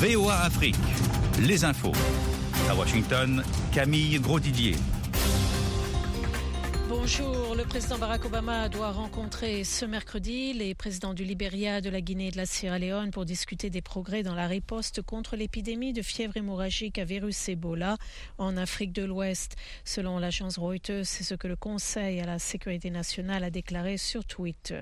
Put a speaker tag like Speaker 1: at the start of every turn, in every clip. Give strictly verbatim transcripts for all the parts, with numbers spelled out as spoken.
Speaker 1: V O A Afrique, les infos. À Washington, Camille Grosdidier.
Speaker 2: Bonjour, le président Barack Obama doit rencontrer ce mercredi les présidents du Libéria, de la Guinée et de la Sierra Leone pour discuter des progrès dans la riposte contre l'épidémie de fièvre hémorragique à virus Ebola en Afrique de l'Ouest. Selon l'agence Reuters, c'est ce que le Conseil à la sécurité nationale a déclaré sur Twitter.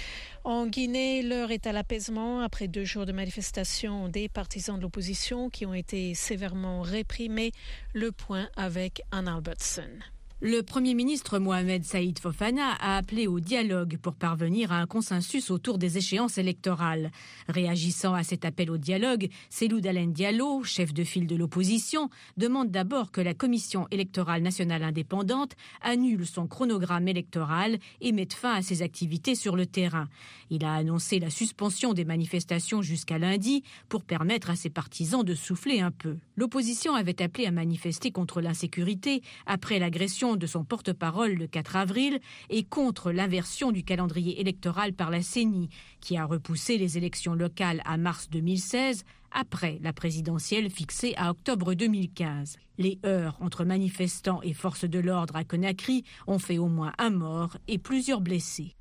Speaker 2: En Guinée, l'heure est à l'apaisement après deux jours de manifestations des partisans de l'opposition qui ont été sévèrement réprimés. Le point avec Ann Albertson.
Speaker 3: Le Premier ministre Mohamed Saïd Fofana a appelé au dialogue pour parvenir à un consensus autour des échéances électorales. Réagissant à cet appel au dialogue, Cellou Dalein Diallo, chef de file de l'opposition, demande d'abord que la Commission électorale nationale indépendante annule son chronogramme électoral et mette fin à ses activités sur le terrain. Il a annoncé la suspension des manifestations jusqu'à lundi pour permettre à ses partisans de souffler un peu. L'opposition avait appelé à manifester contre l'insécurité après l'agression de son porte-parole le quatre avril et contre l'inversion du calendrier électoral par la C E N I, qui a repoussé les élections locales à mars deux mille seize, après la présidentielle fixée à octobre deux mille quinze. Les heurts entre manifestants et forces de l'ordre à Conakry ont fait au moins un mort et plusieurs blessés.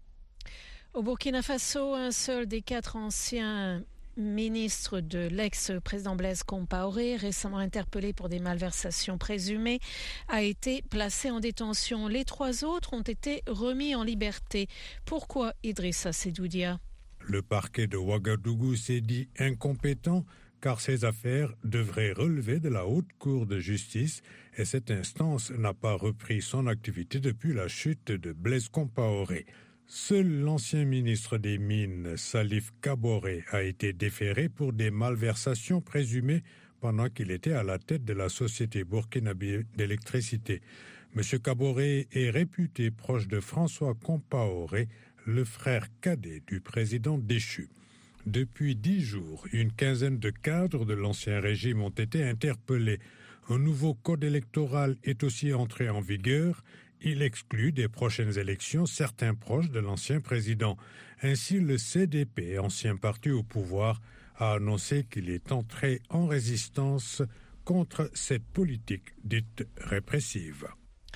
Speaker 2: Au Burkina Faso, un seul des quatre anciens ministre de l'ex-président Blaise Compaoré, récemment interpellé pour des malversations présumées, a été placé en détention. Les trois autres ont été remis en liberté. Pourquoi Idrissa Seydoudia ?
Speaker 4: Le parquet de Ouagadougou s'est dit incompétent car ces affaires devraient relever de la haute cour de justice et cette instance n'a pas repris son activité depuis la chute de Blaise Compaoré. Seul l'ancien ministre des Mines, Salif Kaboré, a été déféré pour des malversations présumées pendant qu'il était à la tête de la société burkinabé d'électricité. M. Kaboré est réputé proche de François Compaoré, le frère cadet du président déchu. Depuis dix jours, une quinzaine de cadres de l'ancien régime ont été interpellés. Un nouveau code électoral est aussi entré en vigueur. Il exclut des prochaines élections certains proches de l'ancien président. Ainsi, le C D P, ancien parti au pouvoir, a annoncé qu'il est entré en résistance contre cette politique dite répressive.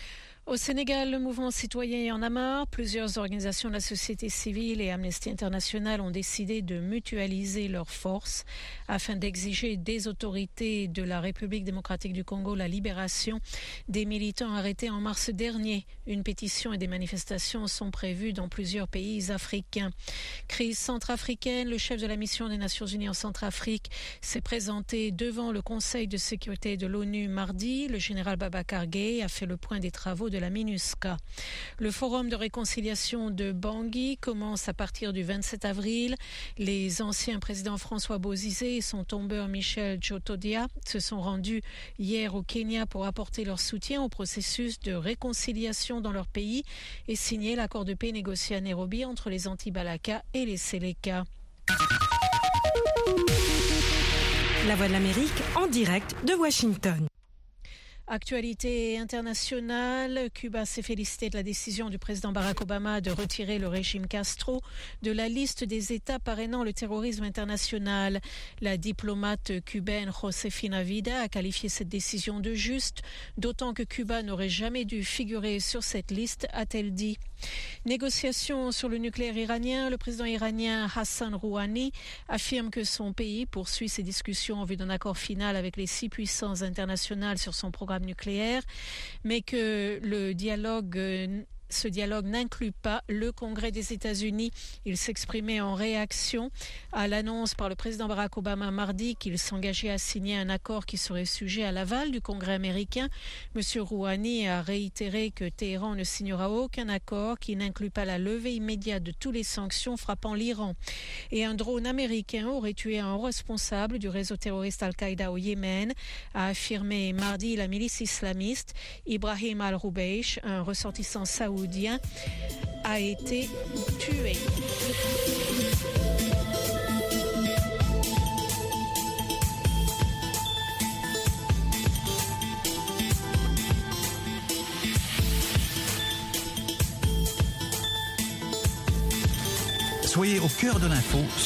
Speaker 2: Au Sénégal, le mouvement citoyen en a marre. Plusieurs organisations de la société civile et Amnesty International ont décidé de mutualiser leurs forces afin d'exiger des autorités de la République démocratique du Congo la libération des militants arrêtés en mars dernier. Une pétition et des manifestations sont prévues dans plusieurs pays africains. Crise centrafricaine, le chef de la mission des Nations Unies en Centrafrique s'est présenté devant le Conseil de sécurité de l'ONU mardi. Le général Babacar Gaye a fait le point des travaux de de la MINUSCA. Le forum de réconciliation de Bangui commence à partir du vingt-sept avril. Les anciens présidents François Bozizé et son tombeur Michel Djotodia se sont rendus hier au Kenya pour apporter leur soutien au processus de réconciliation dans leur pays et signer l'accord de paix négocié à Nairobi entre les Anti-Balaka et les Séléka.
Speaker 5: La Voix de l'Amérique en direct de Washington.
Speaker 2: Actualité internationale, Cuba s'est félicité de la décision du président Barack Obama de retirer le régime Castro de la liste des États parrainant le terrorisme international. La diplomate cubaine Josefina Vida a qualifié cette décision de juste, d'autant que Cuba n'aurait jamais dû figurer sur cette liste, a-t-elle dit. Négociations sur le nucléaire iranien, le président iranien Hassan Rouhani affirme que son pays poursuit ses discussions en vue d'un accord final avec les six puissances internationales sur son programme nucléaire, mais que le dialogue Ce dialogue n'inclut pas le Congrès des États-Unis. Il s'exprimait en réaction à l'annonce par le président Barack Obama mardi qu'il s'engageait à signer un accord qui serait sujet à l'aval du Congrès américain. Monsieur Rouhani a réitéré que Téhéran ne signera aucun accord qui n'inclut pas la levée immédiate de toutes les sanctions frappant l'Iran. Et un drone américain aurait tué un responsable du réseau terroriste Al-Qaïda au Yémen, a affirmé mardi la milice islamiste. Ibrahim al-Roubaïch, un ressortissant saoudien, a été tué.
Speaker 1: Soyez au cœur de l'info